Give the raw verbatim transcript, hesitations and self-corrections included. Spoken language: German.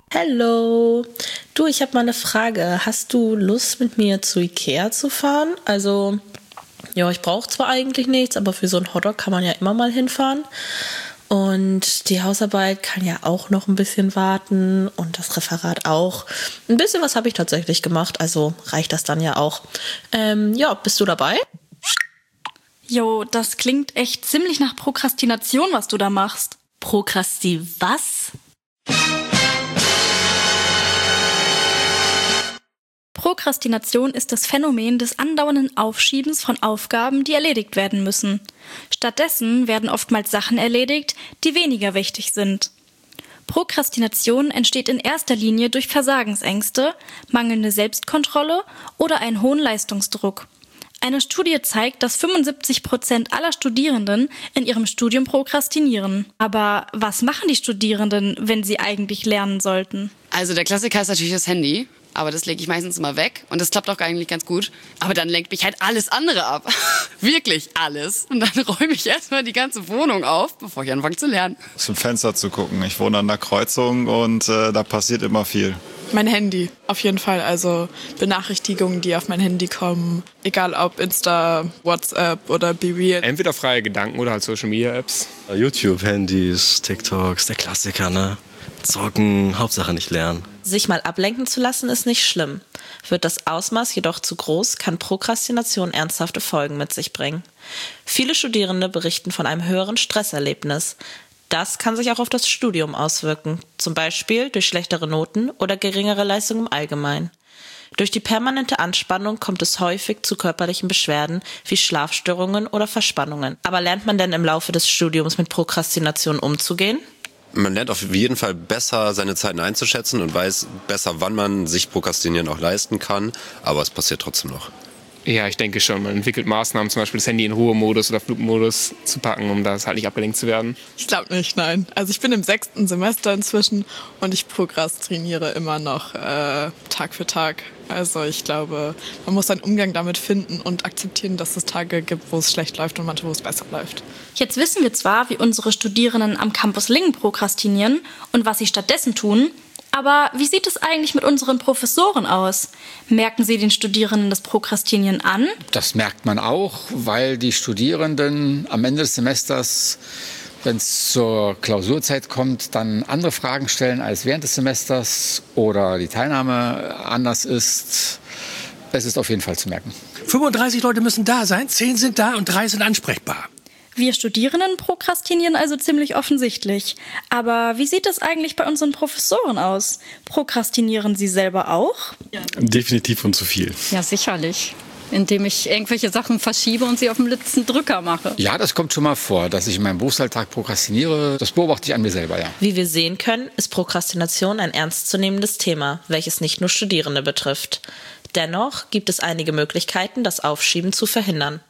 Hallo. Du, ich habe mal eine Frage. Hast du Lust, mit mir zu Ikea zu fahren? Also, ja, ich brauche zwar eigentlich nichts, aber für so einen Hotdog kann man ja immer mal hinfahren. Und die Hausarbeit kann ja auch noch ein bisschen warten und das Referat auch. Ein bisschen was habe ich tatsächlich gemacht, also reicht das dann ja auch. Ähm, ja, bist du dabei? Jo, das klingt echt ziemlich nach Prokrastination, was du da machst. Prokrasti was? Prokrastination ist das Phänomen des andauernden Aufschiebens von Aufgaben, die erledigt werden müssen. Stattdessen werden oftmals Sachen erledigt, die weniger wichtig sind. Prokrastination entsteht in erster Linie durch Versagensängste, mangelnde Selbstkontrolle oder einen hohen Leistungsdruck. Eine Studie zeigt, dass fünfundsiebzig Prozent aller Studierenden in ihrem Studium prokrastinieren. Aber was machen die Studierenden, wenn sie eigentlich lernen sollten? Also der Klassiker ist natürlich das Handy, aber das lege ich meistens immer weg und das klappt auch eigentlich ganz gut. Aber dann lenkt mich halt alles andere ab. Wirklich alles. Und dann räume ich erstmal die ganze Wohnung auf, bevor ich anfange zu lernen. Aus dem Fenster zu gucken. Ich wohne an der Kreuzung und äh, da passiert immer viel. Mein Handy, auf jeden Fall. Also Benachrichtigungen, die auf mein Handy kommen. Egal ob Insta, WhatsApp oder Be Real. Entweder freie Gedanken oder halt Social Media Apps. YouTube, Handys, TikToks, der Klassiker, ne? Zocken, Hauptsache nicht lernen. Sich mal ablenken zu lassen ist nicht schlimm. Wird das Ausmaß jedoch zu groß, kann Prokrastination ernsthafte Folgen mit sich bringen. Viele Studierende berichten von einem höheren Stresserlebnis. Das kann sich auch auf das Studium auswirken, zum Beispiel durch schlechtere Noten oder geringere Leistung im Allgemeinen. Durch die permanente Anspannung kommt es häufig zu körperlichen Beschwerden wie Schlafstörungen oder Verspannungen. Aber lernt man denn im Laufe des Studiums mit Prokrastination umzugehen? Man lernt auf jeden Fall besser, seine Zeiten einzuschätzen und weiß besser, wann man sich Prokrastinieren auch leisten kann. Aber es passiert trotzdem noch. Ja, ich denke schon. Man entwickelt Maßnahmen, zum Beispiel das Handy in Ruhemodus oder Flugmodus zu packen, um da halt nicht abgelenkt zu werden. Ich glaube nicht, nein. Also ich bin im sechsten Semester inzwischen und ich prokrastiniere immer noch äh, Tag für Tag. Also ich glaube, man muss einen Umgang damit finden und akzeptieren, dass es Tage gibt, wo es schlecht läuft und manche, wo es besser läuft. Jetzt wissen wir zwar, wie unsere Studierenden am Campus Lingen prokrastinieren und was sie stattdessen tun, aber wie sieht es eigentlich mit unseren Professoren aus? Merken sie den Studierenden das Prokrastinieren an? Das merkt man auch, weil die Studierenden am Ende des Semesters, wenn es zur Klausurzeit kommt, dann andere Fragen stellen als während des Semesters oder die Teilnahme anders ist. Es ist auf jeden Fall zu merken. fünfunddreißig Leute müssen da sein, zehn sind da und drei sind ansprechbar. Wir Studierenden prokrastinieren also ziemlich offensichtlich. Aber wie sieht es eigentlich bei unseren Professoren aus? Prokrastinieren sie selber auch? Definitiv und zu viel. Ja, sicherlich. Indem ich irgendwelche Sachen verschiebe und sie auf dem letzten Drücker mache. Ja, das kommt schon mal vor, dass ich in meinem Berufsalltag prokrastiniere. Das beobachte ich an mir selber, ja. Wie wir sehen können, ist Prokrastination ein ernstzunehmendes Thema, welches nicht nur Studierende betrifft. Dennoch gibt es einige Möglichkeiten, das Aufschieben zu verhindern.